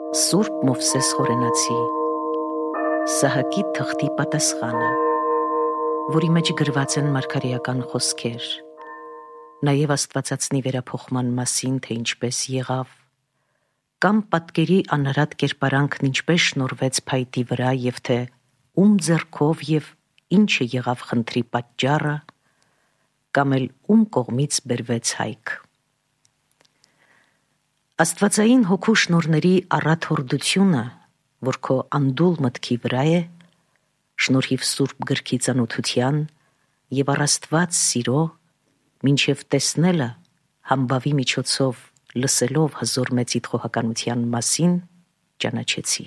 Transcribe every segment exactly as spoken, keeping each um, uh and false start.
Սուրբ Մովսես Խորենացի Սահակի թղթի պատասխանը, որի մեջ գրված են մարգարեական խոսքեր, նաև Աստվածածնի վերափոխման մասին, թե ինչպես եղավ, կամ պատկերի անարատ կերպարանքն ինչպես շնորհվեց փայտի վրա և թե ում ձեռքով և ինչը եղավ խնդրի պատճառը, կամ էլ ում կողմից բերվեց հայք։ Աստվածային հոգու շնորհների առատ հորդությունը, որ քո անդուլ մտքի վրա է, շնորհիվ Սուրբ գրքի ծանոթության և առ Աստված սիրո, մինչև տեսնելը համբավի միջոցով լսելով հզոր մեծիդ խոհականության մասին, ճանաչեցի։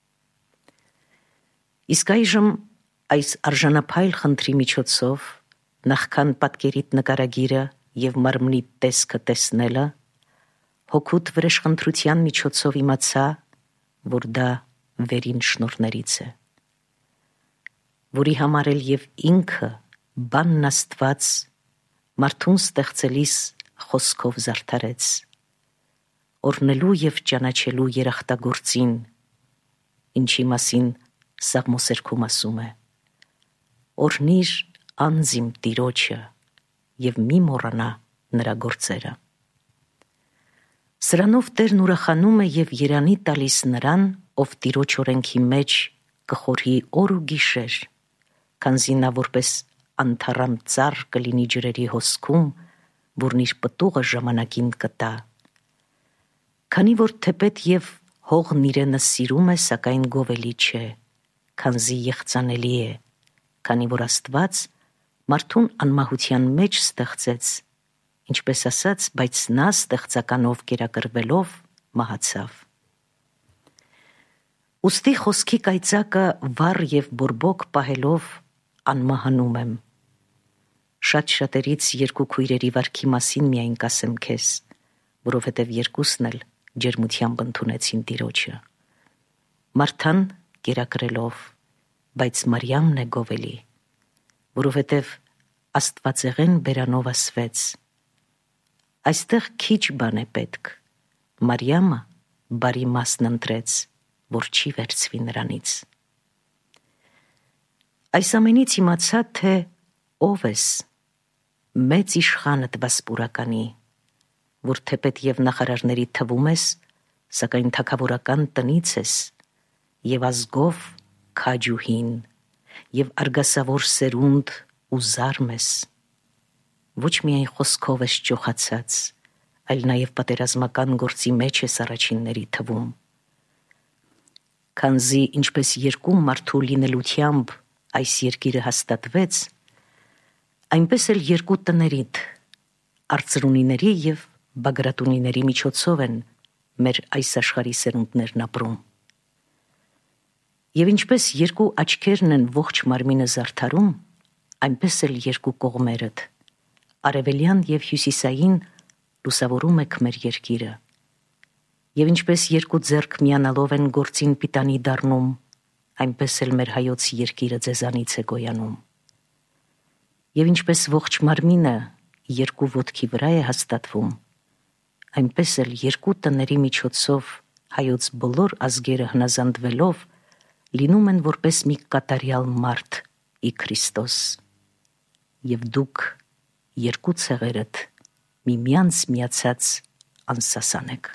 Իսկ այժմ այս արժանափայլ խնդրի միջոցով, նախքան պատկերիդ նկարագիրը և մարմնիդ տեսքը տեսնելը, հոգուտ վրեժխնդրության միջոցով իմացա, որ դա վերին շնորհներից է, որի համար էլ և ինքը բանն Աստված մարդուն ստեղծելիս խոսքով զարդարեց, օրհնելու և ճանաչելու երախտագործին, ինչի մասին Սաղմոսերքում ասում է. «Օրհնիր անձ իմ Տիրոջը և մի մոռանա նրա գործերը»։ Սրանով Տերն ուրախանում է և երանի տալիս նրան, ով Տիրոջ օրենքի մեջ կխորհի օր ու գիշեր, քանզի նա որպես անթառամ ծառ կլինի ջրերի հոսքում, որն իր պտուղը ժամանակին կտա։ Քանի որ թեպետ և հողն իրենը սիրում է, սակայն գովելի չէ, քանզի եղծանելի է, քանի որ Աստված մարդուն անմահության մեջ ստեղծեց, ինչպես ասաց, բայց նա ստեղծականով կերակրվելով մահացավ։ Ուստի խոսքի կայծակը վառ և բորբոք պահելով անմահանում եմ։ Շատ շատերից երկու քույրերի վարքի մասին միայն կասեմ քեզ, որովհետև երկուսն էլ ջերմությամբ ընդունեցին Տիրոջը։ Մարթան կերակրելով, բայց Մարիամն է գովելի, որովհետև աստվածեղեն բերանով ասվեց. այստեղ քիչ բան է պետք, Մարիամը բարի մասն ընտրեց, որ չի վերցվի նրանից։ Այս ամենից իմացա, թե ով ես, մեծ իշխանդ վասպուրականի, որ թեպետ և նախարարների թվում ես, սակայն թագավորական տնից ես, և ազգով քաջուհին, և արգասավոր սերունդ ու զարմ ես, ոչ միայն խոսքով ես ճոխացած, այլ նաև պատերազմական գործի մեջ ես առաջինների թվում։ Քանզի ինչպես երկու մարդու լինելությամբ այս երկիրը հաստատվեց, այնպես էլ երկու տներիդ, արծրունիների և բագրատունիների միջոցով են մեր այս աշխարհի սերունդներն ապրում։ Եվ ինչպես երկու աչքերն են ողջ մարմինը զարդարում, այնպես էլ երկու կողմերդ, արևելյան և հյուսիսային լուսավորում եք մեր երկիրը, և ինչպես երկու ձեռք միանալով են գործին պիտանի դառնում, այնպես էլ մեր հայոց երկիրը ձեզանից է գոյանում։ Եվ ինչպես ողջ մարմինը երկու ոտքի վրա է հաստատվում, այնպես էլ երկու տների միջոցով հայոց բոլոր ազգերը հնազանդվելով լինում են որպես մի կատարյալ մարդ ի Քրիստոս, և դուք երկու ցեղերդ միմյանց միացած անսասան եք։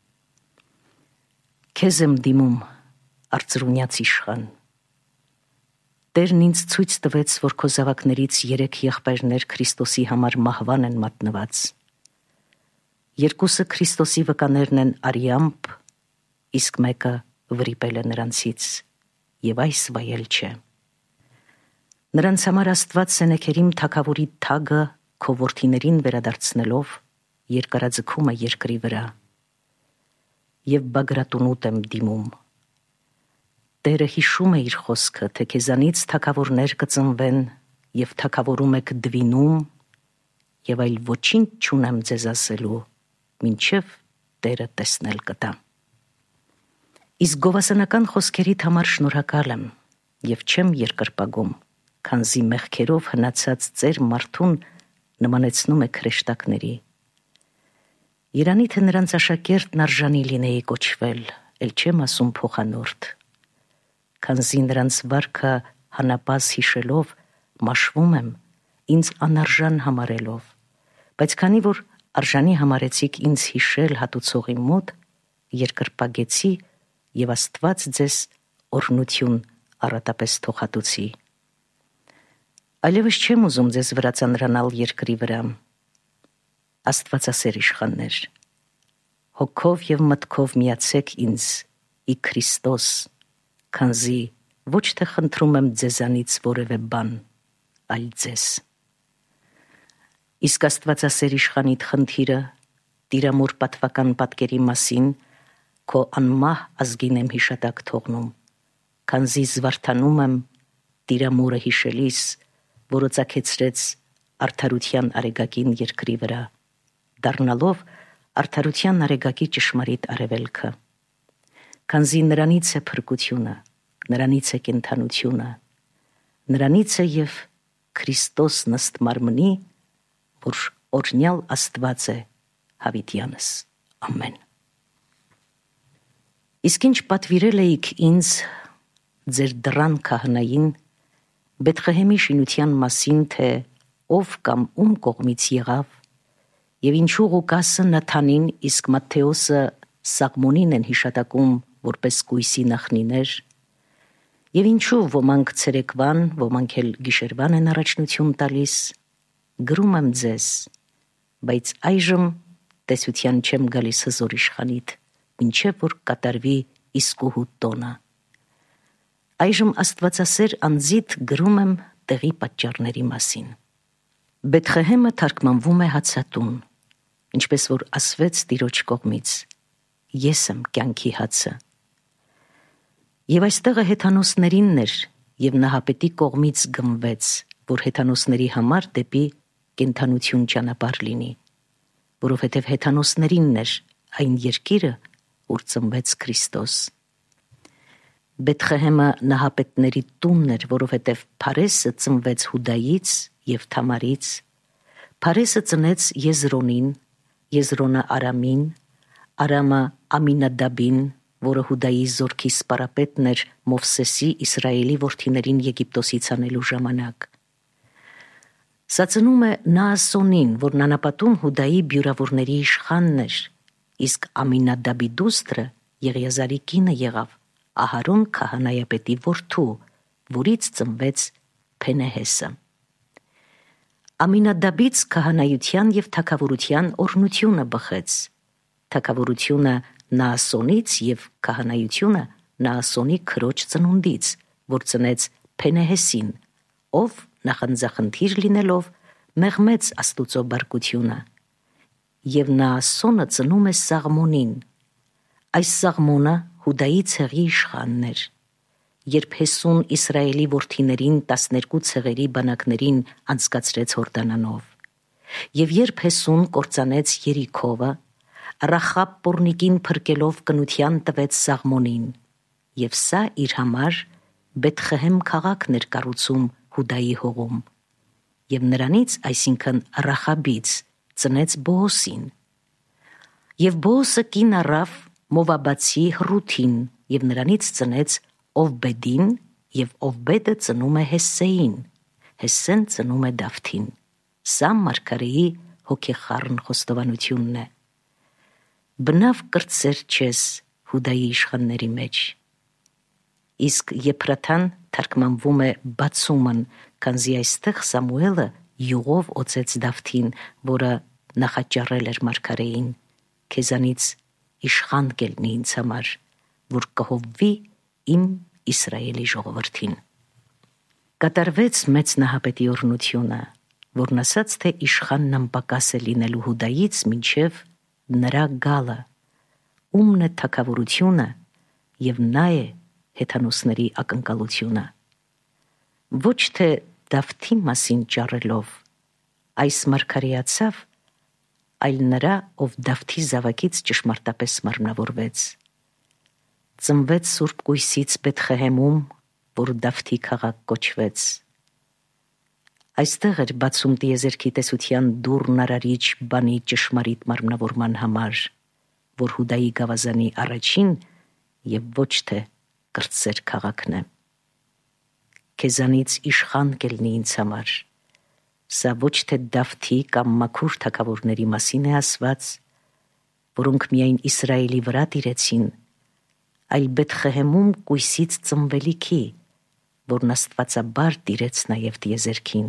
Քեզ եմ դիմում, արծրունյաց իշխան։ Տերն ինձ ցույց տվեց, որ քո զավակներից երեք եղբայրներ Քրիստոսի համար մահվան են մատնված։ Երկուսը Քրիստոսի վկաներն են արյամբ, իսկ մեկը վրիպել է նրանցից, և այս վայել չէ։ Նրանց համար Աստված Սենեքերիմ թագավորի թագը քո որդիներին վերադարձնելով երկարաձգում է երկրի վրա։ Եվ բագրատունուտ եմ դիմում։ Տերը հիշում է իր խոսքը, թե քեզանից թագավորներ կծնվեն և թագավորում եք դվինում, և այլ ոչինչ չունեմ ձեզ ասելու, մինչև Տերը տեսնել կտա։ Իսկ գովասանական խոսքերիդ համար շնորհակալ եմ և չեմ երկրպագում, քանզի մեղքերով հնացած ծեր մարդուն նմանեցնում է քրեշտակների։ Երանի թե նրանց աշակերտն արժանի լինեի կոչվել, էլ չեմ ասում փոխանորդ, քանզի նրանց վարքը հանապազ հիշելով մաշվում եմ, ինձ անարժան համարելով, բայց քանի որ արժանի համարեցիք ինձ հիշել հատուցողի մոտ, երկրպագեցի եւ Աստված ձեզ օրհնություն առատապես թողատուցի։ Այլևս չեմ ուզում ձեզ վրա ծանրանալ երկրի վրա, Աստվածասեր իշխաններ, հոգով եւ մտքով միացեք ինձ ի Քրիստոս, քանզի ոչ թե խնդրում եմ ձեզանից որևէ բան, այլ ձեզ։ Իսկ Աստվածասեր իշխանիդ խնդիրը տիրամուր պատվական պատկերի մասին քո անմահ ազգին եմ հիշատակ թողնում, քանզի զվարթանում եմ տիրամուրը հիշելիս, որը ծագեցրեց արդարության արեգակին երկրի վրա, դառնալով արդարության արեգակի ճշմարիտ արևելքը, քանզի նրանից է փրկությունը, նրանից է կենդանությունը, նրանից է եւ Քրիստոս նստ մարմնի, որ օրհնյալ Աստված է հավիտյանս, ամեն։ Իսկ ինչ պատվիրել էիք ինձ ձեր դռան քահանային Բեթխեհեմի շինության մասին, թե ով կամ ում կողմից եղավ, եւ ինչու Ղուկասը Նաթանին, իսկ Մատթեոսը Սաղմոնին են հիշատակում որպես կույսի նախնիներ, եւ ինչու ոմանք ցերեկվան, ոմանք էլ գիշերվան են առաջնություն տալիս, գրում եմ ձեզ, բայց այժմ տեսության չեմ գալիս հզոր իշխանիդ, մինչև որ կատարվի իսկուհու տոնը։ Այժմ Աստվածասեր անձիդ գրում եմ տեղի պատճառների մասին։ Բեթխեհեմը թարգմանվում է հացատուն, ինչպես որ ասվեց Տիրոջ կողմից. Ես եմ կյանքի հացը։ Եվ այստեղը հեթանոսներինն էր, եւ Նահապետի կողմից գնվեց, որ հեթանոսների համար դեպի կենդանություն ճանապարհ լինի, որովհետև հեթանոսներինն էր այն երկիրը, ուր ծնվեց Քրիստոս։ Բեթխեհեմը նահապետների տունն էր, որովհետև Փարեսը ծնվեց Հուդայից եւ Թամարից, Փարեսը ծնեց Եզրոնին, Եզրոնը Արամին, Արամը Ամինադաբին, որը Հուդայի զորքի սպարապետն էր Մովսեսի Իսրայելի որդիներին Եգիպտոսից անելու ժամանակ։ Սա ծնում է Նաասոնին, որն անապատում Հուդայի բյուրավորների իշխանն էր, իսկ Ամինադաբի դուստրը Եղիազարի կինը եղավ Ահարոն քահանայապետի որդու, որից ծնվեց Փենեհեսը։ Ամինադաբից քահանայության եւ թագավորության օրհնությունը բխեց, թագավորությունը Նաասոնից եւ քահանայությունը Նաասոնի քրոջ ծնունդից, որ ծնեց Փենեհեսին, ով նախանձախնդիր լինելով մեղմեց Աստուծո բարկությունը, եւ Նաասոնը ծնում է Սաղմոնին։ Այս Սաղմոնը Հուդայի ցեղի իշխանն էր, երբ Հեսուն Իսրայելի որդիներին տասներկու ցեղերի բանակներին անցկացրեց Հորդանանով, եւ երբ Հեսուն կործանեց Երիքովը, Ռախաբ պոռնիկին փրկելով կնության տվեց Սաղմոնին, եւ սա իր համար Բեթխեհեմ քաղաքն էր կառուցում Հուդայի հողում, եւ նրանից, այսինքն Ռախաբից, ծնեց Բոոսին, եւ Բոոսը կին առավ Մովաբացի Ռութին, եւ նրանից ծնեց Օվբեդին, եւ Օվբեդը ծնում է Հեսեին, Հեսեն ծնում է Դավթին։ Սա մարգարեի հոգեխառն խոստովանությունն է։ Բնավ կրտսեր չես Հուդայի իշխանների մեջ։ Իսկ Եփրաթան թարգմանվում է բացումն, քանզի այստեղ Սամուելը յուղով օծեց Դավթին, որը նախաճառել էր մարգարեին. քեզանից իշխան կելնի ինձ համար, որ կհովվի իմ Իսրայելի ժողովրդին։ Կատարվեց մեծ Նահապետի օրհնությունը, որն ասաց, թե իշխանն անպակաս է լինելու Հուդայից մինչև նրա գալը, ումն է թագավորությունը եւ նա է հեթանոսների ակնկալությունը։ Ոչ թե Դավթի մասին ճառելով, այս մարգարեացավ, այլ նրա, ով Դավթի զավակից ճշմարտապես մարմնավորվեց։ Ծնվեց Սուրբ Կույսից Բեթխեհեմում, որ Դավթի քաղաք կոչվեց։ Այստեղ էր բացում տիեզերքի տեսության դուռն արարիչ բանի ճշմարիտ մարմնավորման համար, որ Հուդայի գավազանի առաջին եւ ոչ թե կրտսեր քաղաքն է։ Քեզանից իշխան կելնի ինձ համար։ Սա ոչ թե Դավթի կամ մաքուր թագավորների մասին է ասված, որոնք միայն Իսրայելի վրա տիրեցին, այլ Բեթխեհեմում կույսից ծնվելիքի, որն աստվածաբար տիրեց նաև տիեզերքին։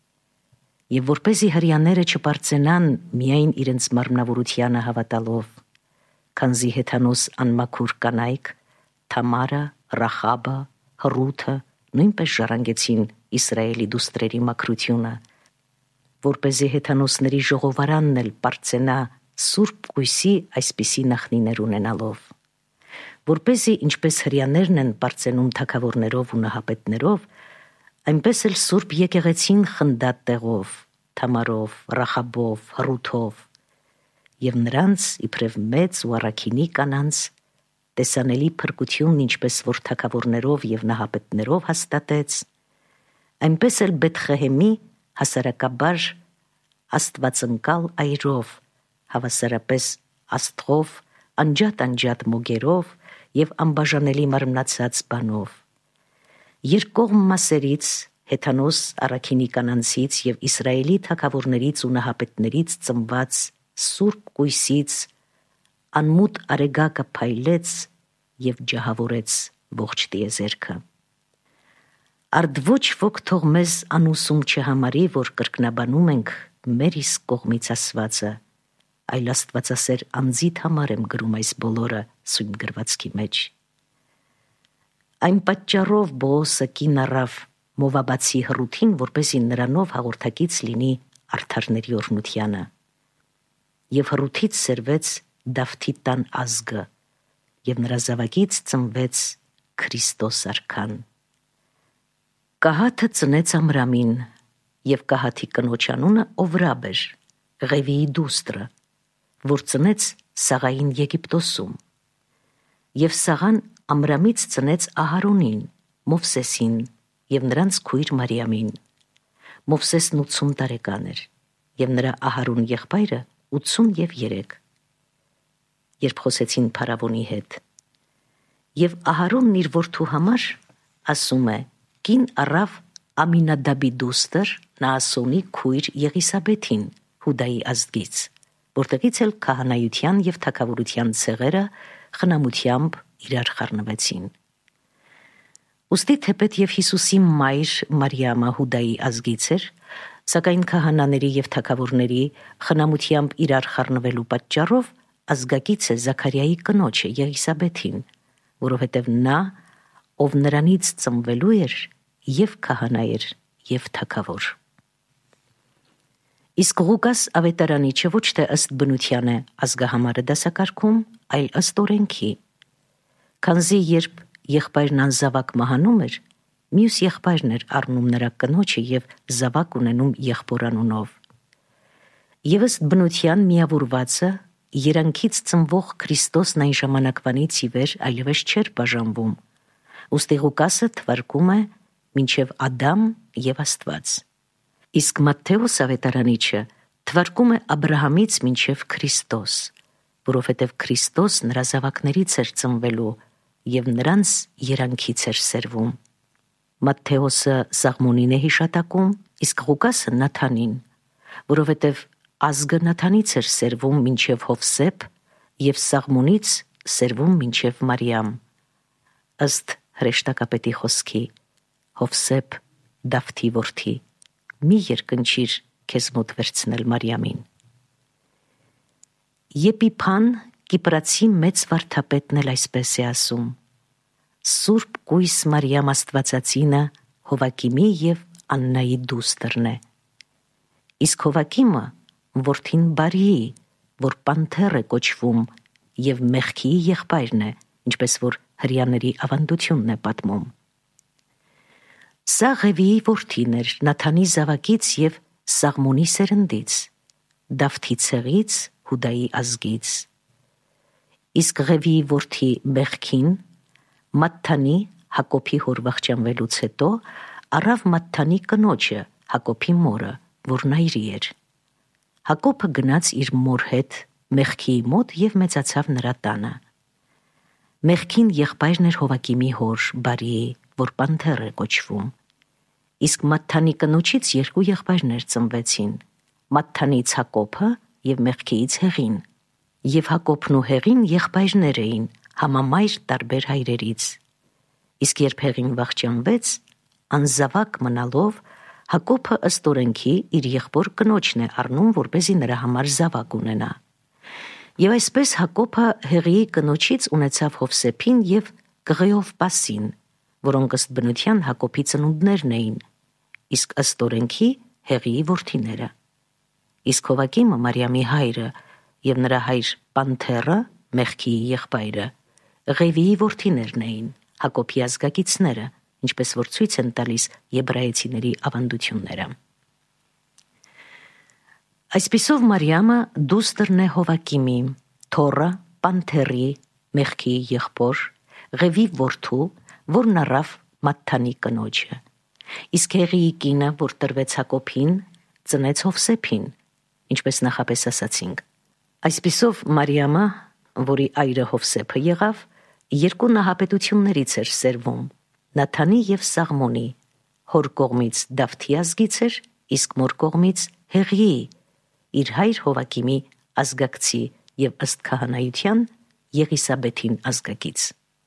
Եվ որպեսզի հրեաները չպարծենան միայն իրենց մարմնավորությանը հավատալով, քանզի հեթանոս անմաքուր կանայք Թամարը, Ռախաբը, Հռութը նույնպես ժառանգեցին Իսրայելի դուստրերի մաքրությունը, որպեսզի հեթանոսների ժողովարանն էլ պարծենա սուրբ կույսի այսպիսի նախնիներ ունենալով, որպեսզի ինչպես հրեաներն են պարծենում թագավորներով ու նահապետներով, այնպես էլ սուրբ եկեղեցին խնդա տեղով, Թամարով, Ռախաբով, Հռութով, եւ նրանց իբրև մեծ ու առաքինի կանանց տեսանելի փրկությունն ինչպես որ թագավորներով եւ նահապետներով հաստատեց, այնպես էլ Բեթխեհեմի հասարակաբար աստվածընկալ այրով, հավասարապես աստղով, անջատ-անջատ մոգերով եւ անբաժանելի մարմնացած բանով, երկկողմ մասերից, հեթանոս առաքինի կանանցից եւ Իսրայելի թագավորներից ու նահապետներից ծնված սուրբ կույսից անմուտ արեգակը փայլեց եւ ջահավորեց ողջ տիեզերքը։ Արդ ոչ ոք թող մեզ անուսում չհամարի, որ կրկնաբանում ենք մեր իսկ կողմից ասվածը, այլ աստվածասեր անձիդ համար եմ գրում այս բոլորը սույն գրվածքի մեջ։ Այն պատճառով Բոոսը կին առավ Մովաբացի Հռութին, որպեսզի նրանով հաղորդակից լինի արդարների օրհնությանը։ Եվ Հռութից սերվեց Դավթի տան ազգը, եւ նրա զավակից ծնվեց Քրիստոս արքան։ Կահաթը ծնեց Ամրամին, եւ Կահաթի կնոջ անունը Օվրաբ էր, Ղևիի դուստրը, որ ծնեց Սաղային Եգիպտոսում։ Եվ Սաղան Ամրամից ծնեց Ահարոնին, Մովսեսին եւ նրանց քույր Մարիամին։ Մովսեսն ութսուն տարեկան էր, եւ նրա Ահարոն եղբայրը ութսուն եւ երեք, երբ խոսեցին փարավոնի հետ։ Եվ Ահարոնն իր որդու համար ասում է. կին առավ Ամինադաբի դուստր Նաասոնի քույր Եղիսաբեթին Հուդայի ազգից, որտեղից էլ քահանայության եւ թագավորության ցեղերը խնամությամբ իրար խառնվեցին։ Ուստի թեպետ եւ Հիսուսի մայր Մարիամը Հուդայի ազգից էր, սակայն քահանաների եւ թագավորների խնամությամբ իրար խառնվելու պատճառով ազգակից է Զաքարիայի կնոջը Եղիսաբեթին, որովհետև նա, ով նրանից ծնվելու էր, եւ քահանա էր, եւ թագավոր։ Իսկ Ղուկաս ավետարանիչը ոչ թե ըստ բնության է ազգահամարը դասակարգում, այլ ըստ օրենքի, քանզի երբ եղբայրն անզավակ մահանում էր, մյուս եղբայրն էր առնում նրա կնոջը եւ զավակ ունենում եղբոր անունով։ Եվ ըստ բնության միավորվածը երանքից ծնվող Քրիստոսն այն ժամանակվանից ի վեր այլևս չէր բաժանվում, ուստի Ղուկասը թվարկում է մինչև Ադամ եւ Աստված։ Իսկ Մատթեոս ավետարանիչը թվարկում է Աբրահամից մինչև Քրիստոս, որովհետև Քրիստոս նրա զավակներից էր ծնվելու եւ նրանց երանքից էր սերվում։ Մատթեոսը Սաղմոնին է հիշատակում, իսկ Ղուկասը Նաթանին, որովհետև ազգը Նաթանից էր սերվում մինչև Հովսեփ եւ Սաղմոնից սերվում մինչև Մարիամ։ Ըստ հրեշտակապետի խոսքի. Հովսեփ Դավթի որդի, մի երկնչիր քեզ մոտ վերցնել Մարիամին։ Եփիփան Կիպրացի մեծ վարդապետն էլ այսպես է ասում. Սուրբ կույս Մարիամ Աստվածածինը Հովակիմի եւ Աննայի դուստրն է։ Իսկ Հովակիմը որդին Բարիի, որ Պանթեր է կոչվում, եւ Մեղքիի եղբայրն է, ինչպես որ հրեաների ավանդությունն է պատմում։ Սա Ղևիի որդին էր Նաթանի զավակից եւ Սաղմոնի սերնդից, Դավթի ցեղից, Հուդայի ազգից։ Իսկ Ղևիի որդի Մեղքին Մատթանի Հակոբի հոր վախճանվելուց հետո առավ Մատթանի կնոջը Հակոբի մորը, որ նայրի էր։ Հակոբը գնաց իր մոր հետ Մեղքիի մոտ եւ մեծացավ նրա տանը։ Մեղքին եղբայրն էր Հովակիմի հոր բարի, որ Պանթեր է կոչվում։ Իսկ Մատթանի կնոջից երկու եղբայրներ ծնվեցին՝ Մատթանից Հակոբը և մեղքիից Հեղին։ Եվ Հակոբն ու Հեղին եղբայրներ էին, համամայր տարբեր հայրերից։ Իսկ երբ Հեղին վախճանվեց, անզավակ մնալով, Հակոբը ըստ օրենքի իր եղբոր կնոջն է առնում, որպեսզի նրա համար զավակ ունենա։ Եվ այսպես Հակոբը Հեղիի կնոջից ունեցավ Հովսեփին և Կղեովպասին, որոնք ըստ բնության Հակոբի ծնունդներն էին, իսկ ըստ օրենքի Հեղիի որդիները։ Իսկ Հովակիմը Մարիամի հայրը և նրա հայր Պանթերը, մեղքիի եղբայրը, Ղևիի որդիներն էին, Հակոբի ազգակիցները, ինչպես որ ցույց են տալիս եբրայեցիների ավանդությունները։ Այսպիսով Մարիամը դուստրն է Հովակիմի, թոռը Պանթերի, մեղքիի եղբոր, Ղևի որդու, որն առավ Մատթանի կնոջը։ Իսկ Հեղիի կինը, որ տրվեց Հակոբին, ծնեց Հովսեփին, ինչպես նախապես ասացինք։ Այսպիսով Մարիամը, որի այրը Հովսեփը եղավ, երկու նահապետություններից էր սերվում՝ Նաթանի և Սաղմոնի, հոր կողմից Դավթի ազգից էր, իսկ մոր կողմից Հեղիի, իր հայր Հովակիմի ազգակցի և ըստ քահանայության Եղիսաբեթին ազգակից։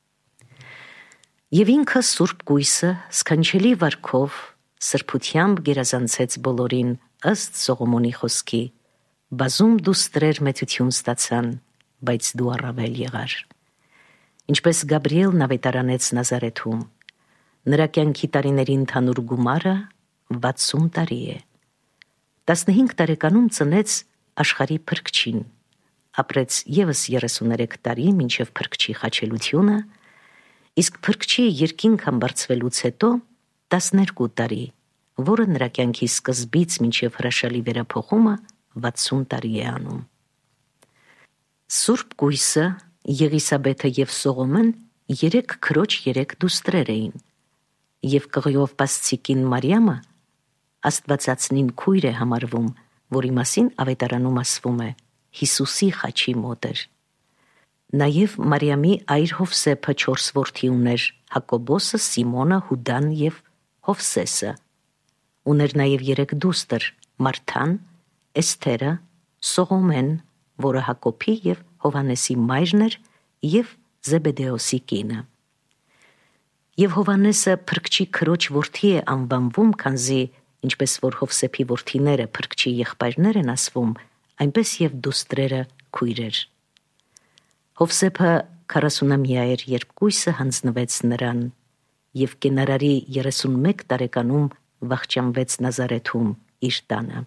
Եվ ինքը Սուրբ Գույսը սքանչելի վարքով սրբությամբ գերազանցեց բոլորին ըստ Սողոմոնի խոսքի. «Բազում դուստրեր մեծություն ստացան, բայց դու առավել եղար»։ Ինչպես Գաբրիելն ավետարանեց Նազարեթում, նրա կյանքի տարիների ընդհանուր գումարը վաթսուն տարի է։ տասնհինգ տարեկանում ծնեց աշխարհի փրկչին, ապրեց ևս երեսուներեք տարի մինչև փրկչի խաչելությունը, իսկ փրկչի երկինք ամբարձվելուց հետո տասներկու տարի, որը նրա կյանքի սկզբից մինչև հրաշալի վերափոխումը վաթսուն տարի է անում։ Սուրբ Գույսը, Եղիսաբեթը և Սողոմեն երեք քրոջ երեք դուստրեր էին, և Կղեովպասցի կին Մարիամը Աստվածածնին քույր է համարվում, որի մասին ավետարանում ասվում է Հիսուսի խաչի մոտ էր։ Նաև Մարիամի այր Հովսեփը չորս որդի ուներ՝ Հակոբոսը, Սիմոնը, Հուդան և Հովսեսը։ Ուներ նաև երեք դուստր՝ Մարթան, Էսթերը, Սողոմեն, որը Հակոբի և Հովհաննեսի մայրն էր, և Զեբեդեոսի կինը։ Եվ Հովհաննեսը փրկչի քրոջ որդի է անվանվում, քանզի ինչպես որ Հովսեփի որդիները փրկչի եղբայրներ են ասվում, այնպես և դուստրերը քույրեր։ Հովսեփը քառասունամյա էր, երբ Գույսը հանձնվեց նրան, և կենարարի երեսունմեկ տարեկանում վախճանվեց Նազարեթում իր տանը։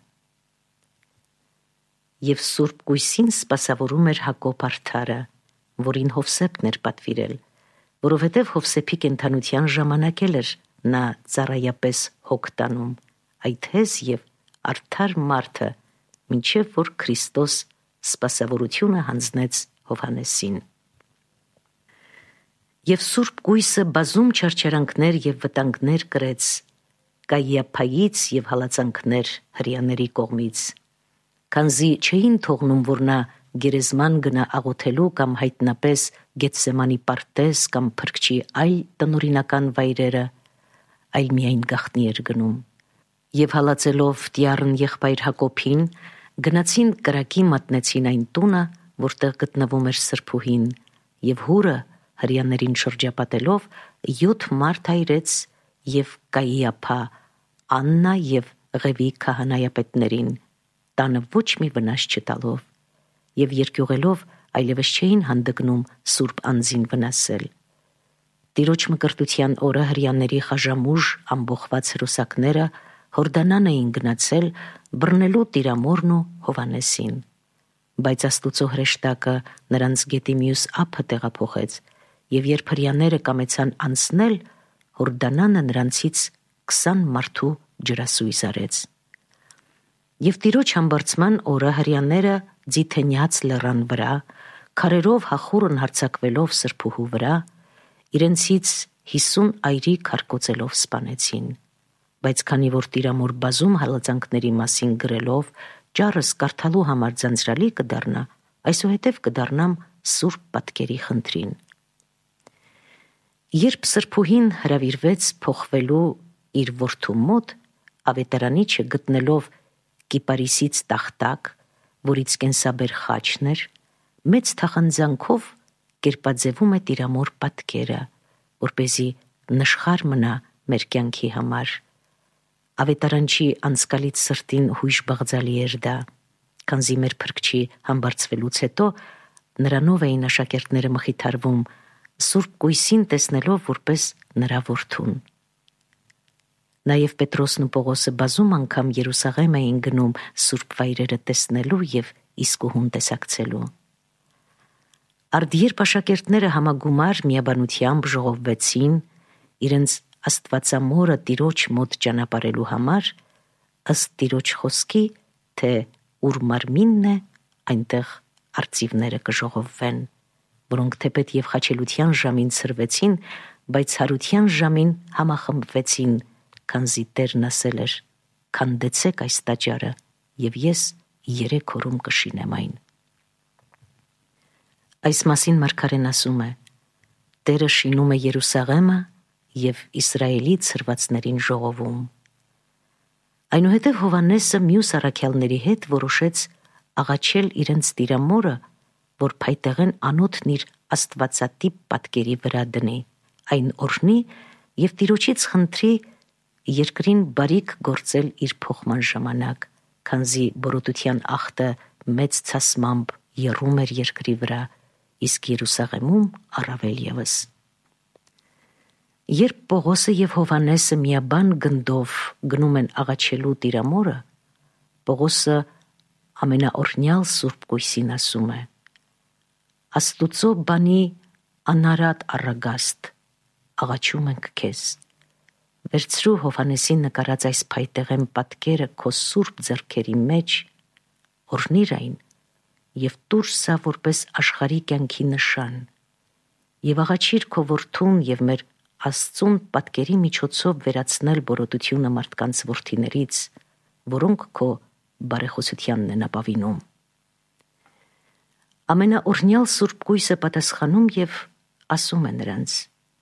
Եվ Սուրբ Գույսին սպասավորում էր Հակոբ արդարը, որին Հովսեփն էր պատվիրել, որովհետև Հովսեփի կենդանության ժամանակ էլ էր նա ծառայապես հոգ տանում, այդ հեզ և արդար մարդը, մինչև որ Քրիստոս սպասավորությունը հանձնեց Հովհաննեսին։ Եվ Սուրբ Գույսը բազում չարչարանքներ և վտանգներ կրեց Կայիափայից և հալածանքներ հրեաների կողմից, քանզի չէին թողնում, որ նա գերեզման գնա աղոթելու կամ հայտնապես Գեթսեմանի պարտեզ կամ փրկչի այլ տնօրինական վայրերը, այլ միայն գաղտնի էր գնում։ Եվ հալածելով Տիառն եղբայր Հակոբին, գնացին կրակի մատնեցին այն տունը, որտեղ գտնվում էր սրբուհին, և հուրը հրեաներին շրջապատելով յոթ մարդ այրեց և Կայիափա, Աննա և Ղևի քահանայապետներին, տանը ոչ մի վնաս չտալով, և երկյուղելով այլևս չէին հանդգնում Սուրբ Անձին վնասել։ Տիրոջ մկրտության օրը հրեաների խաժամուժ ամբոխված հրոսակները Հորդանան էին գնացել բռնելու Տիրամորն ու Հովհաննեսին, բայց Աստուծո հրեշտակը նրանց գետի մյուս ափը տեղափոխեց, և երբ հրեաները կամեցան անցնել, Հորդանանը նրանցից քսան մարդու ջրասույզ արեց։ Եվ Տիրոջ համբարձման օրը հրեաները Ձիթենյաց լեռան վրա, քարերով հախուռն հարձակվելով սրբուհու վրա, իրենցից հիսուն այրի քարկոծելով սպանեցին։ Բայց քանի որ Տիրամոր բազում հալածանքների մասին գրելով ճառս կարդալու համար ձանձրալի կդառնա, այսուհետև կդառնամ սուրբ պատկերի խնդրին։ Երբ Սրբուհին հրավիրվեց փոխվելու իր որդու մոտ, ավետարանիչը գտնելով կիպարիսից տախտակ, որից կենսաբեր խաչն էր, մեծ թախանձանքով կերպաձևում է տիրամոր պատկերը, որպեսզի նշխար մնա մեր կյանքի համար։ Ավետարանչի անցկալից սրտին հույժ բաղձալի էր դա, քանզի մեր Փրկչի համբարձվելուց հետո նրանով էին աշակերտները մխիթարվում, Սուրբ Կույսին տեսնելով որպես նրա որդուն։ Նաև Պետրոսն ու Պողոսը բազում անգամ Երուսաղեմ էին գնում սուրբ վայրերը տեսնելու և իսկուհուն տեսակցելու։ Արդ երբ աշակերտները համագումար միաբանությամբ ժողովվեցին իրենց Աստվածամորը Տիրոջ մոտ ճանապարհելու համար, ըստ Տիրոջ խոսքի, թե ուր մարմինն է, այնտեղ արծիվները կժողովվեն, որոնք թեպետ և խաչելության ժամին ցրվեցին, բայց հարության ժամին համախմբվեցին, քանզի Տերն ասել էր. «Քանդեցեք այս տաճարը, և ես երեք օրում կշինեմ այն»։ Այս մասին մարգարեն ասում է. Տերը շինում է Երուսաղեմը և Իսրայելի ցրվածներին ժողովում։ Այնուհետև Հովհաննեսը մյուս առաքյալների հետ որոշեց աղաչել իրենց տիրամորը, որ փայտեղեն անոթն իր աստվածատիպ պատկերի վրա դնի, այն օրհնի և Տիրոջից խնդրի երկրին բարիք գործել իր փոխման ժամանակ, քանզի բորոտության ախտը մեծ ցասմամբ եռում էր երկրի վրա, իսկ Երուսաղեմում առավել ևս։ Երբ Պողոսը և Հովհաննեսը միաբան գնդով գնում են աղաչելու տիրամորը, Պողոսը ամենաօրհնյալ Սուրբ Կույսին ասում է. «Աստուծո բանի անարատ առագաստ, աղաչում ենք քեզ, վերցրու Հովհաննեսի նկարած այս փայտեղեն պատկերը քո սուրբ ձեռքերի մեջ, օրհնիր այն և տուր սա որպես աշխարհի կյանքի նշան, և աղաչիր քո որդուն և մեր Աստծուն պատկերի միջոցով վերացնել բորոտությունը մարդկանց որդիներից, որոնք քո բարեխոսությանն են ապավինում»։ Ամենաօրհնյալ Սուրբ Կույսը պատասխանում և ասում է նրանց.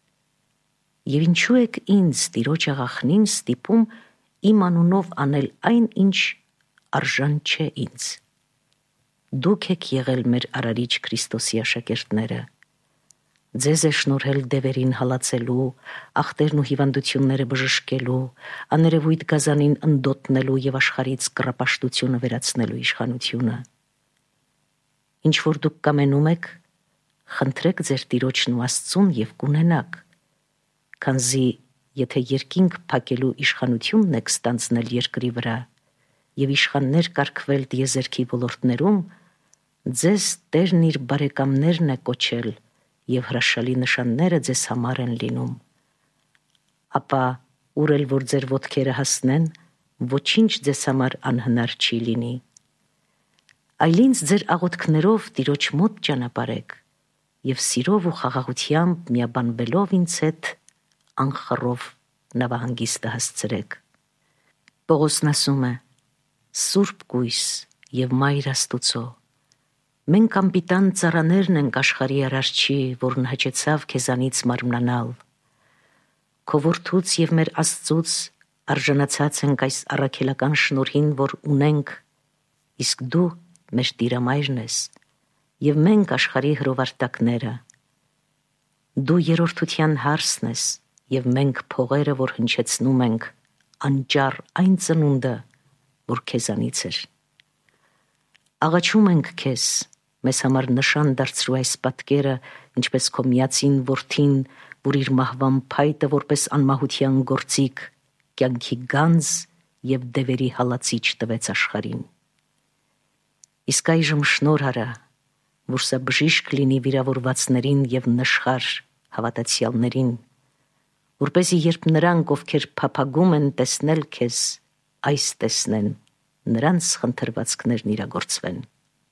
«Եվ ինչու եք ինձ, Տիրոջ աղախնին, ստիպում իմ անունով անել այն, ինչ արժան չէ ինձ։ Դուք եք եղել մեր Արարիչ Քրիստոսի աշակերտները։ Ձեզ է շնորհել դևերին հալածելու, ախտերն ու հիվանդությունները բժշկելու, աներևույթ գազանին ընդոտնելու և աշխարհից կռապաշտությունը վերացնելու իշխանությունը։ Ինչ որ դուք կամենում եք, խնդրեք ձեր Տիրոջն ու Աստծուն և կունենաք, քանզի եթե երկինք փակելու իշխանությունն եք ստանձնել երկրի վրա և իշխաններ կարգվել տիեզերքի ոլորտներում, ձեզ Տերն իր բարեկամներն է կոչել և հրաշալի նշանները ձեզ համար են լինում։ Ապա ուր էլ որ ձեր ոտքերը հասնեն, ոչինչ ձեզ համար անհնար չի լինի։ Այլինց ձեր աղոթքներով Տիրոջ մոտ ճանապարհեք և սիրով ու խաղաղությամբ միաբանվելով ինձ հետ անխռով նավահանգիստը հասցրեք»։ Պողոսն ասում է. «Սուրբ Կույս և Մայր Աստուծո, մենք անպիտան ծառաներն ենք աշխարհի Արարչի, որն հաճեցավ քեզանից մարմնանալ։ Քո որդուց և մեր Աստծուց արժանացած ենք այս առաքելական շնորհին, որ ունենք, իսկ դու մեր Տիրամայրն ես, և մենք աշխարհի հրովարտակները։ Դու երրորդության հարսն ես, և մենք փողերը, որ հնչեցնում ենք, անճառ այն ծնունդը, որ քեզանից էր։ Աղաչում ենք քեզ, մեզ համար նշան դարձրու այս պատկերը, ինչպես քո միածին որդին, որ իր մահվան փայտը որպես անմահության գործիք, կյանքի գանձ և դևերի հալածիչ տվեց աշխարհին։ Իսկ այժմ շնորհ արա, որ սա բժիշկ լինի վիրավորվածներին և նշխար հավատացյալներին, որպեսզի երբ նրանք, ովքեր փափագում են տեսնել քեզ, այս տեսնեն, նրանց խնդրվածքներն իրագործվեն։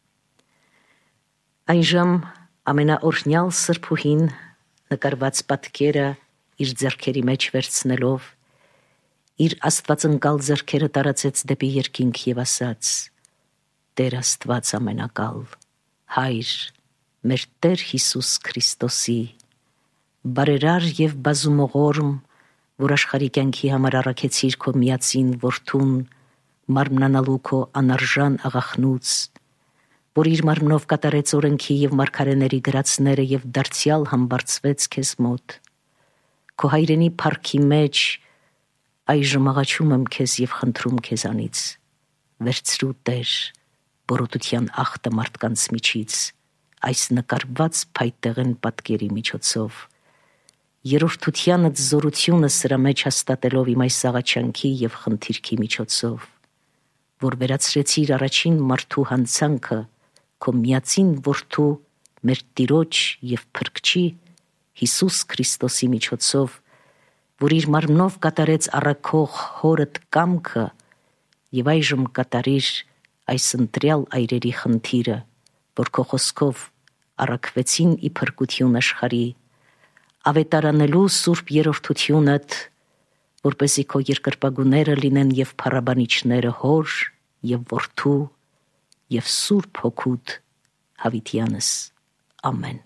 Այժմ ամենաօրհնյալ Սրբուհին նկարված պատկերը իր ձեռքերի մեջ վերցնելով, իր աստվածընկալ ձեռքերը տարածեց դեպի երկինք և ասաց. «Տեր Աստված ամենակալ, Հայր, մեր Տեր Հիսուս Քրիստոսի, բարերար եւ բազումողորմ, որ աշխարհի կյանքի համար առաքեցիր քո միածին որդուն, մարմնանալու քո անարժան աղախնուց, որ իր մարմնով կատարեց օրենքի եւ մարգարեների գրածները եւ դարձյալ համբարձվեց քեզ մոտ։ Քո հայրենի փառքի մեջ այժմ աղաչում եմ քեզ եւ խնդրում քեզանից. վերցրու Տեր բորոտության ախտը մարդկանց միջից, այս նկարված փայտեղեն պատկերի միջոցով, երրորդությանդ զորությունը սրա մեջ հաստատելով իմ այս աղաչանքի եւ խնդիրքի միջոցով, որ վերացրեցիր առաջին մարդու հանցանքը քո միածին որդու մեր Տիրոջ եւ Փրկչի Հիսուս Քրիստոսի միջոցով, որ իր մարմնով կատարեց առաքող հորդ կամքը եւ այժմ կատարիր այս ընտրյալ այրերի խնդիրը, որ քո խոսքով առաքվեցին ի փրկություն աշխարհի, ավետարանելու սուրբ երրորդությունդ, որպեսզի քո երկրպագուները լինեն եւ փառաբանիչները հոր եւ որդու եւ սուրբ հոգուդ հավիտյանս։ Ամեն։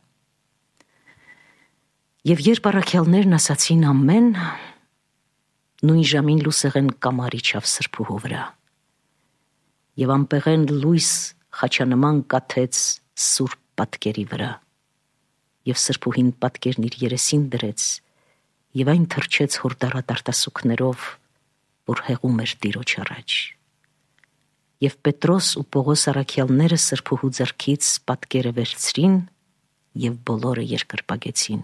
Եվ երբ առաքյալներն ասացին ամեն, նույն ժամին լուսեղեն կամար իջավ սրբուհու վրա, եւ անպեղեն լույս խաչանման կաթեց սուրբ պատկերի վրա, եւ սրբուհին պատկերն իր երեսին դրեց, եւ այն թրջեց հորդառատ արտասուքներով, որ հեղում էր Տիրոջ առաջ։ Եվ Պետրոս ու Պողոս առաքյալները սրբուհու ձեռքից պատկերը վերցրին եւ բոլորը երկրպագեցին։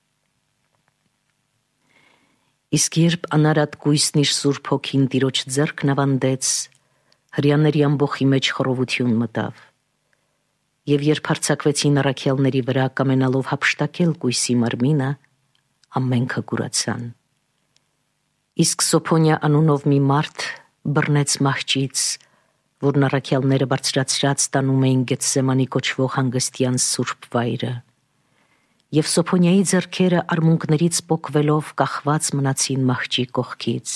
Իսկ երբ անարատ կույսն իր սուրբ հոգին Տիրոջ ձեռքն ավանդեց, հրեաների ամբոխի մեջ խռովություն մտավ։ Եվ երբ հարձակվեցին առաքյալների վրա կամենալով հափշտակել կույսի մարմինը, ամենքը կուրացան։ Իսկ Սոփոնիա անունով մի մարդ բռնեց մահճից, որն առաքյալները բարձրացրած տանում էին Գեթսեմանի կոչվող հանգստյան սուրբ վայրը։ Եվ Սոփոնիայի ձեռքերը արմունկներից պոկվելով կախված մնացին մահճի կողքից։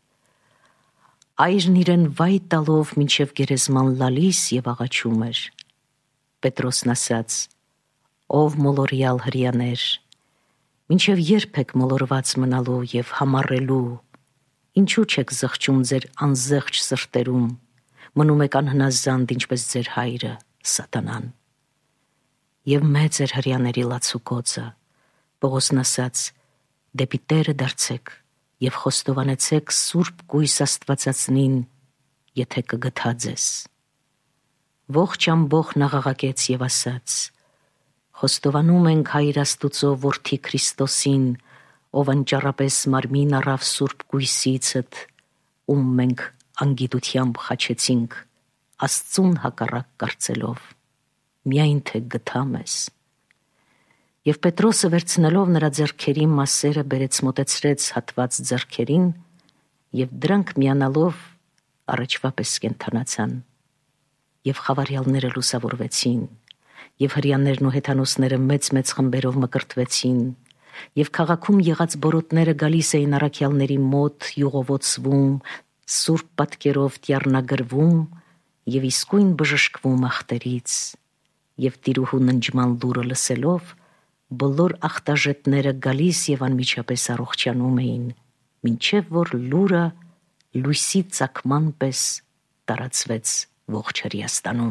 Այրն իրեն վայ տալով մինչև գերեզման լալիս եւ աղաչում էր։ Պետրոսն ասաց. «Ով մոլորյալ հրեաներ, մինչև երբ եք մոլորված մնալու եւ համառելու, ինչու չեք զղջում ձեր անզեղջ սրտերում, մնում եք անհնազանդ, ինչպես ձեր հայրը սատանան»։ Եվ մեծ էր հրեաների լացուկոցը։ Պողոսն ասաց. «Դեպի Տերը դարձեք եւ խոստովանեցեք սուրբ կույս Աստվածածնին, եթե կգթա ձեզ»։ Ողջ ամբոխն աղաղակեց եւ ասաց. «Խոստովանում ենք Հայր Աստուծո Որդի Քրիստոսին, ով անճառապես մարմին առավ սուրբ կույսիցդ, ում մենք անգիտությամբ խաչեցինք, Աստծուն հակառակ կարծելով, միայն թե գթա մեզ»։ Եվ Պետրոսը վերցնելով նրա ձեռքերի մասերը բերեց մոտեցրեց հատված ձեռքերին, եւ դրանք միանալով առաջվա պես կենդանացան։ Եվ խավարյալները լուսավորվեցին, եւ հրեաներն ու հեթանոսները մեծ-մեծ խմբերով մկրտվեցին, եւ քաղաքում եղած բորոտները գալիս էին առաքյալների մոտ, յուղովոցվում, սուրբ պատկերով տյառնագրվում եւ իսկույն բժշկվում ախտերից, եւ տիրուհու ննջման լուրը լսելով, բոլոր ախտաժետները գալիս եւ անմիջապես առողջանում էին, մինչև որ լուրը լույսի ծագման պես տարածվեց ողջ Հրեաստանում։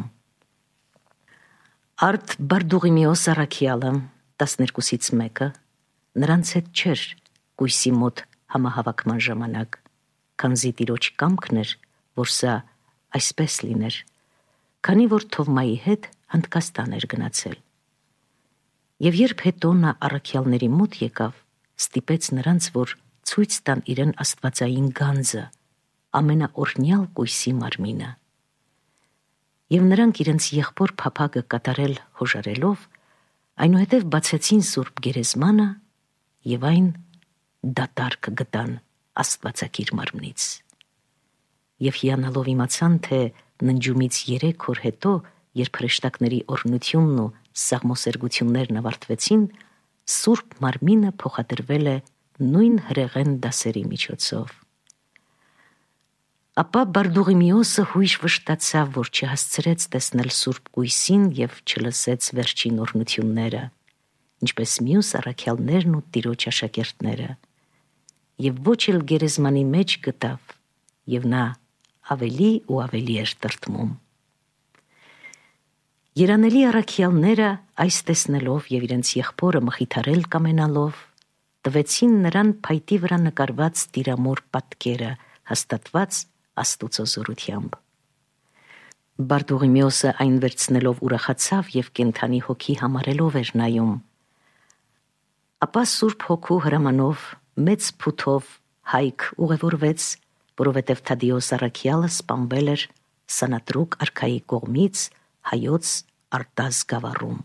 Արդ Բարդուղիմեոս առաքյալը, տասներկուսից մեկը, նրանց հետ չէր կույսի մոտ համահավաքման ժամանակ, քանզի Տիրոջ կամքն էր, որ սա այսպես լիներ, քանի որ Թովմայի հետ Հնդկաստան էր գնացել։ Եվ երբ հետո նա առաքյալների մոտ եկավ, ստիպեց նրանց, որ ցույց տան իրեն աստվածային գանձը, ամենաօրհնյալ կույսի մարմինը։ Եվ նրանք իրենց եղբոր փափագը կատարել հոժարելով, այնուհետև բացեցին սուրբ գերեզմանը եւ այն դատարկ գտան աստվածակիր մարմնից։ Եվ հիանալով իմացան, թե ննջումից երեք օր հետո, երբ հրեշտակների օրհնությունն ու սաղմոսերգություններն ավարտվեցին, սուրբ մարմինը փոխադրվել է նույն հրեղեն դասերի միջոցով։ Ապա Բարդուղիմեոսը հույժ վշտացավ, որ չհասցրեց տեսնել սուրբ կույսին եւ չլսեց վերջին օրհնությունները, ինչպես մյուս առաքյալներն ու Տիրոջ աշակերտները, եւ ոչ էլ գերեզմանի մեջ գտավ, եւ նա ավելի ու ավելի էր տրտմում։ Երանելի առաքյալները այս տեսնելով եւ իրենց եղբորը մխիթարել կամենալով, տվեցին նրան փայտի վրա նկարված տիրամոր պատկերը, հաստատված Աստուծո զորությամբ։ Բարտողիմեոսը այն վերցնելով ուրախացավ եւ կենթանի հոգի համարելով էր նայում։ Ապա Սուրբ Հոգու հրամանով մեծ փութով հայք ուղևորվեց, որովհետև Թադեոս առաքյալը սպանվել էր Սանատրուկ արքայի կողմից հայոց Արտազ գավառում։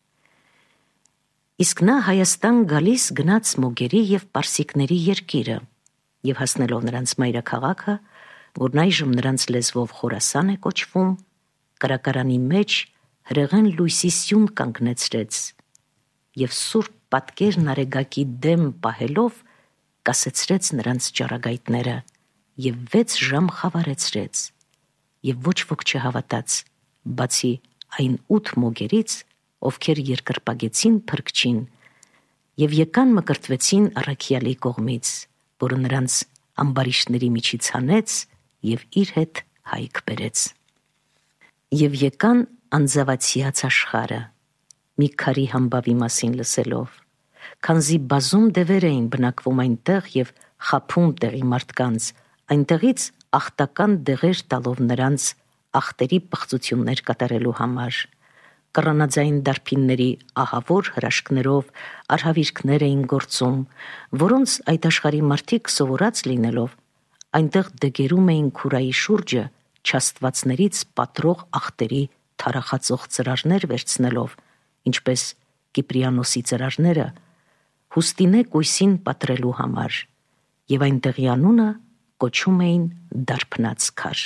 Իսկ նա Հայաստան գալիս գնաց մոգերի եւ պարսիկների երկիրը եւ հասնելով նրանց մայրաքաղաքը, որն այժմ նրանց լեզվով Խորասան է կոչվում, կրակարանի մեջ հրեղեն լույսի սյուն կանգնեցրեց եւ սուրբ պատկերն արեգակի դեմ պահելով կասեցրեց նրանց ճառագայթները եւ վեց ժամ խավարեցրեց եւ ոչ ոք չհավատաց, բացի այն ութ մոգերից, ովքեր երկրպագեցին փրկչին եւ եկան մկրտվեցին առաքյալի կողմից, որը նրանց ամբարիշտների միջից հանեց եւ իր հետ հայք բերեց։ Եվ եկան անձավացիած աշխարը, մի քարի համբավի մասին լսելով, քանզի բազում դևեր էին բնակվում այնտեղ եւ խափում տեղի մարդկանց, այնտեղից ախտական դեղեր տալով նրանց ախտերի պղծություններ կատարելու համար, կռանաձայն դարբինների ահավոր հրաշքներով արհավիրքներ էին գործում, որոնց այդ աշխարհի մարդիկ սովորած լինելով, այնտեղ դգերում էին քուրայի շուրջը չաստվածներից պատրող ախտերի թարախածող ծրարներ վերցնելով, ինչպես Կիպրիանոսի ծրարները, Հուստինե կույսին պատրելու համար, եւ այնտեղի անունը կոչում էին դարբնած քար։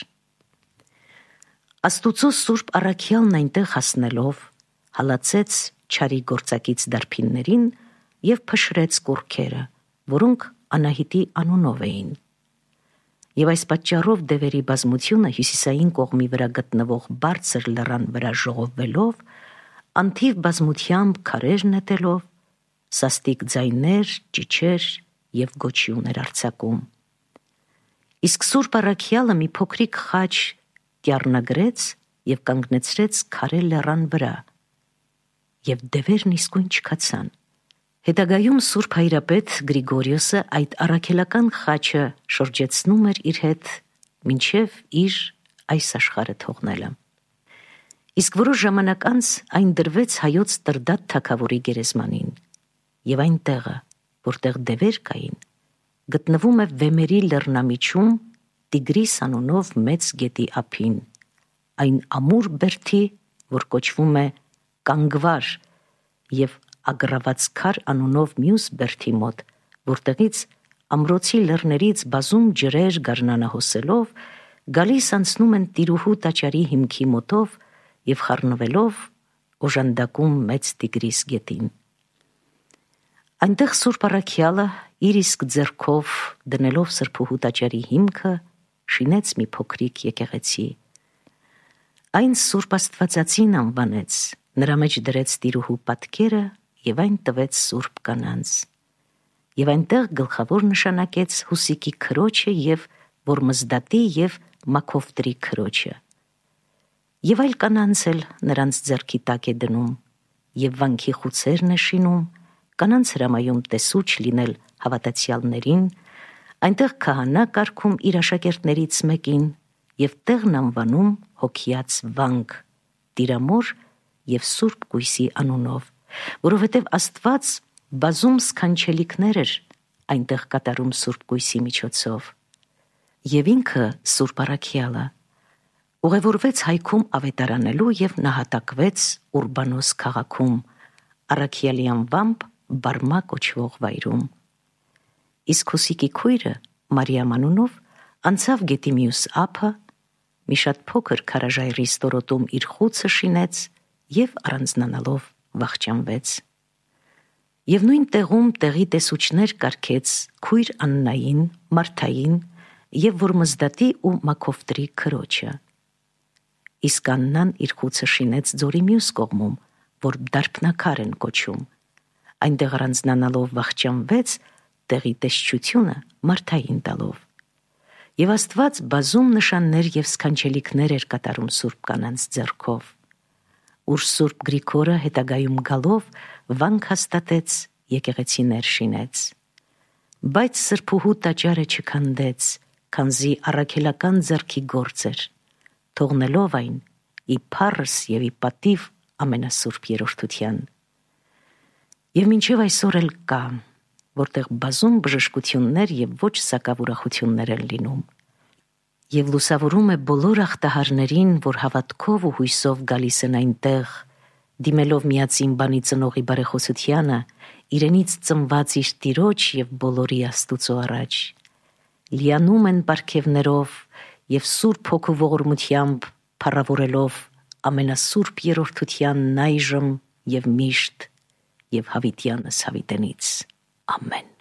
Աստուծո Սուրբ առաքյալն այնտեղ հասնելով, հալածեց չարի գործակից դարբիններին եւ փշրեց կուռքերը, որոնք Անահիտի անունով էին։ Եվ այս պատճառով դևերի բազմությունը հյուսիսային կողմի վրա գտնվող բարձր լեռան վրա ժողովվելով, անթիվ բազմությամբ քարեր նետելով, սաստիկ ձայներ, ճիչեր եւ գոչի ուներ արձակում։ Իսկ Սուրբ առաքյալը մի փոքրիկ խաչ տյառնագրեց եւ կանգնեցրեց քարե լեռան վրա, եւ դևերն իսկույն չքացան։ Հետագայում Սուրբ հայրապետ Գրիգորիոսը այդ առաքելական խաչը շրջեցնում էր իր հետ մինչև իր այս աշխարհը թողնելը։ Իսկ որոշ ժամանակ անց այն դրվեց հայոց Տրդատ թագավորի գերեզմանին, եւ այն տեղը, որտեղ դևեր կային, գտնվում է Վեմերի լեռնամիջում Տիգրիս անունով մեծ գետի ափին, այն ամուր բերդի, որ կոչվում է Կանգվար, եւ Ագրաված քար անունով մյուս բերդի մոտ, որտեղից ամրոցի լեռներից բազում ջրեր գարնանահոսելով գալիս անցնում են Տիրուհու տաճարի հիմքի մոտով եւ խառնվելով օժանդակում մեծ Տիգրիս գետին։ Այնտեղ Սուրբ առաքյալը իր իսկ ձեռքով դնելով Սրբուհու տաճարի հիմքը շինեց մի փոքրիկ եկեղեցի։ Այն Սուրբ Աստվածածին անվանեց, նրա մեջ դրեց Տիրուհու պատկերը եւ այն տվեց Սուրբ կանանց։ Եվ այնտեղ գլխավոր նշանակեց Հուսիկի քրոջը եւ Որմզդատի եւ Մաքովտրի քրոջը։ Եվ այլ կանանց էլ նրանց ձեռքի տակ է դնում, եւ վանքի խուցերն է շինում, կանանց հրամայում տեսուչ լինել հավատացյալներին, այնտեղ քահանա կարգում իր աշակերտներից մեկին եւ տեղն անվանում հոգիած վանք, Տիրամոր եւ Սուրբ Կույսի անունով, որովհետեւ Աստված բազում սքանչելիքներ էր այնտեղ կատարում Սուրբ Կույսի միջոցով։ Եվ ինքը Սուրբ առաքյալը ուղևորվեց հայքում ավետարանելու եւ նահատակվեց Ուրբանոս քաղաքում, առաքյալի անվամբ Բարմա կոչվող վայրում։ Իսկ Հուսիկի քույրը Մարիամ անունով անցավ գետի մյուս ափը, մի շատ փոքր քարաժայռի ստորոտում իր խուցը շինեց եւ առանձնանալով վախճանվեց։ Եվ նույն տեղում տեղի տեսուչներ կարգեց քույր Աննային, Մարթային եւ Որմզդատի ու Մաքովտրի քրոջը։ Իսկ Աննան իր խուցը շինեց ձորի մյուս կողմում, որ դարբնակար են կոչում, այնտեղ առանձնանալով վախճանվեց, տեղի տեսչությունը մարդային տալով։ Եվ Աստված բազում նշաններ եւ սքանչելիքներ էր կատարում Սուրբ կանանց ձեռքով, ուր Սուրբ Գրիգորը հետագայում գալով վանք հաստատեց, եկեղեցիներ շինեց։ Բայց սրբուհու տաճարը չքանդեց, քանզի առաքելական ձեռքի գործ էր, թողնելով այն ի փառս եւ ի պատիվ ամենասուրբ երրորդության։ Եվ մինչև այսօր էլ կա, որտեղ բազում բժշկություններ եւ ոչ սակավ ուրախություններ են լինում, եւ լուսավորում է բոլոր ախտահարներին, որ հավատքով ու հույսով գալիս են այնտեղ, դիմելով միածին բանի ծնողի բարեխոսությանը, իրենից ծնված իր Տիրոջ եւ բոլորի Աստուծո առաջ, լիանում են պարգևներով եւ Սուրբ Հոգու ողորմությամբ փառավորելով ամենասուրբ երրորդությանն այժմ եւ միշտ եւ հավիտյանս հավիտենից։ Ամեն։